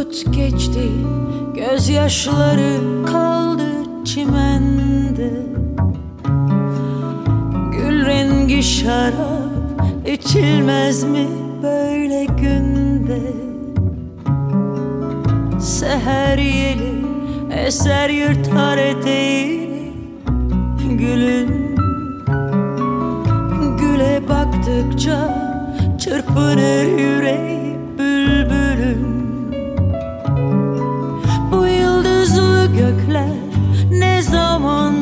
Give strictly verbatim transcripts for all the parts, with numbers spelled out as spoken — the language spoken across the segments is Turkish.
Bulut geçti, gözyaşları kaldı çimende. Gül rengi şarap içilmez mi böyle günde? Seher yeli eser yırtar eteğini gülün. Güle baktıkça çırpınır yüreği bülbülün. Bu yıldızlı gökler ne zaman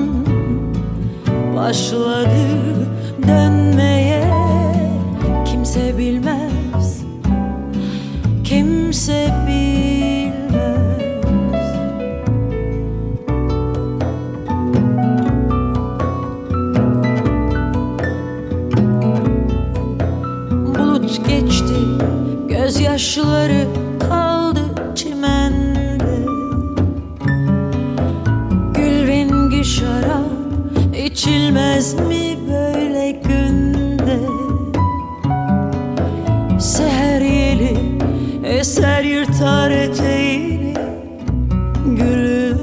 başladı dönmeye? Kimse bilmez, kimse bilmez. Bulut geçti, gözyaşları kaldı çimende. Gül rengi şarap içilmez mi böyle günde? Seher yeli eser yırtar eteğini gülün.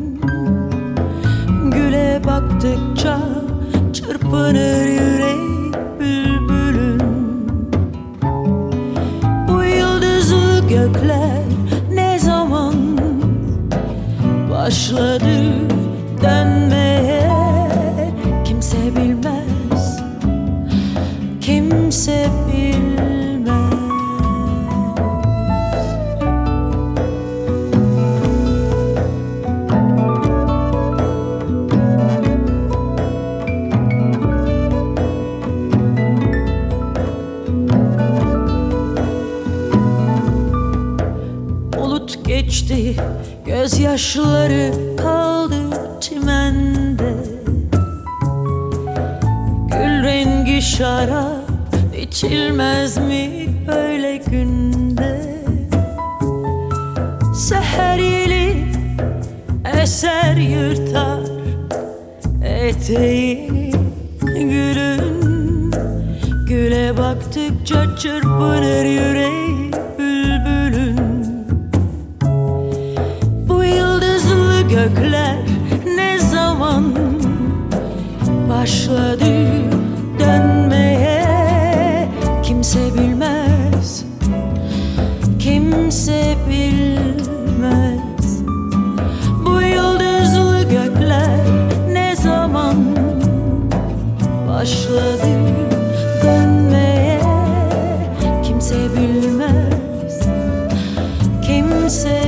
Güle baktıkça çırpınır yüreği bülbülün. Bu yıldızlı gökler ne zaman başladı dönmeye? Kimse bilmez, kimse bilmez. Bulut geçti, gözyaşları kaldı çimende. Gül rengi şarap içilmez mi böyle günde? Seher yeli eser yırtar eteğini gülün. Güle baktıkça çırpınır yüreği bülbülün. Bu yıldızlı gökler ne zaman başladı dönmeye? Kimse bilmez, kimse bilmez. Bu yıldızlı gökler ne zaman başladı dönmeye? Kimse bilmez, kimse